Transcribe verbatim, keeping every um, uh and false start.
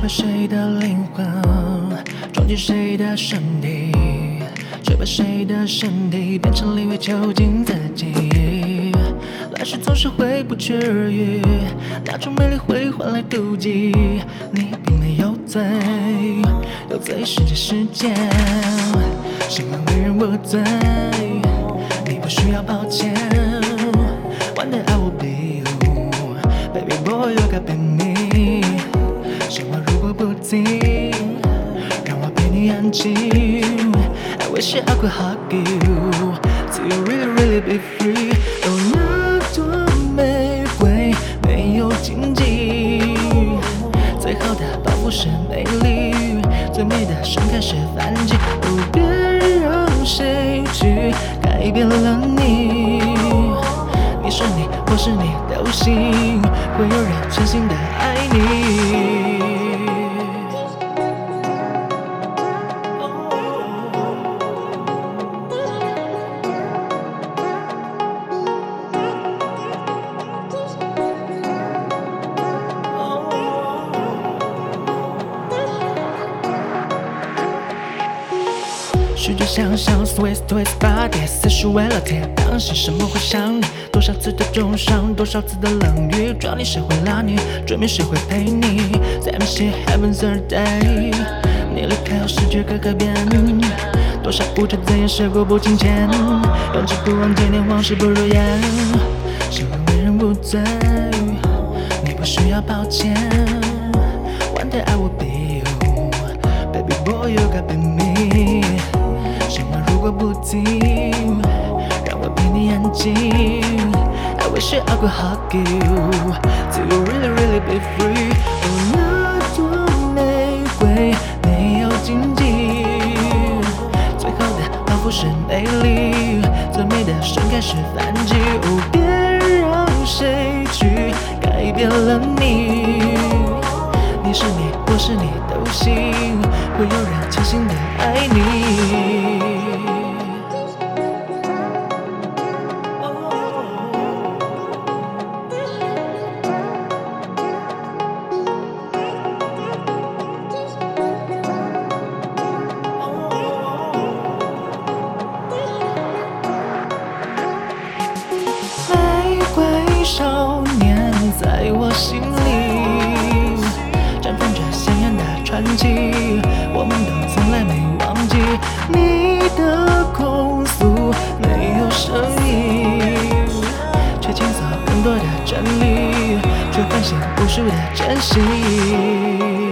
把谁的灵魂装进谁的身体，却把谁的身体变成另外囚禁自己。来时总是会不期而遇，那种美丽会换来妒忌。你并没有罪，有罪是这世界，生而为人无罪。你不需要抱歉。One day I will be you, baby boy, you got be me。生活如果不停，让我陪你安静。I wish I could hug you, till you really really be free。哦，那朵玫瑰没有荆棘，最好的报复是美丽，最美的盛开是反击。哦，别让谁去改变了你。你是你，我是你，都行，会有人真心的爱你。许多想象 ，twist twist body， 思绪为了贴，当时什么会想你？多少次的重伤，多少次的冷雨，找你谁会拉你？追梦谁会陪你？在那些 heavens are day， 你离开后世界该改变。多少无知怎样时过不境迁，永志不忘纪念往事不如烟。生而为人无罪，你不需要抱歉。One day I will be you, baby boy, you got be me。生活如果不停，让我陪你安静。I wish I could hug you, till you really really be free。哦，那朵玫瑰没有荆棘，最好的报复是美丽，最美的盛开是反击。哦，别让谁去改变了你。你是你，我是你，都行，会有人真心的爱你。玫瑰少年在我心里，绽放着鲜艳的传奇，我们都从来没忘记。你的控诉没有声音，却倾诉更多的真理，却唤醒无数的真心。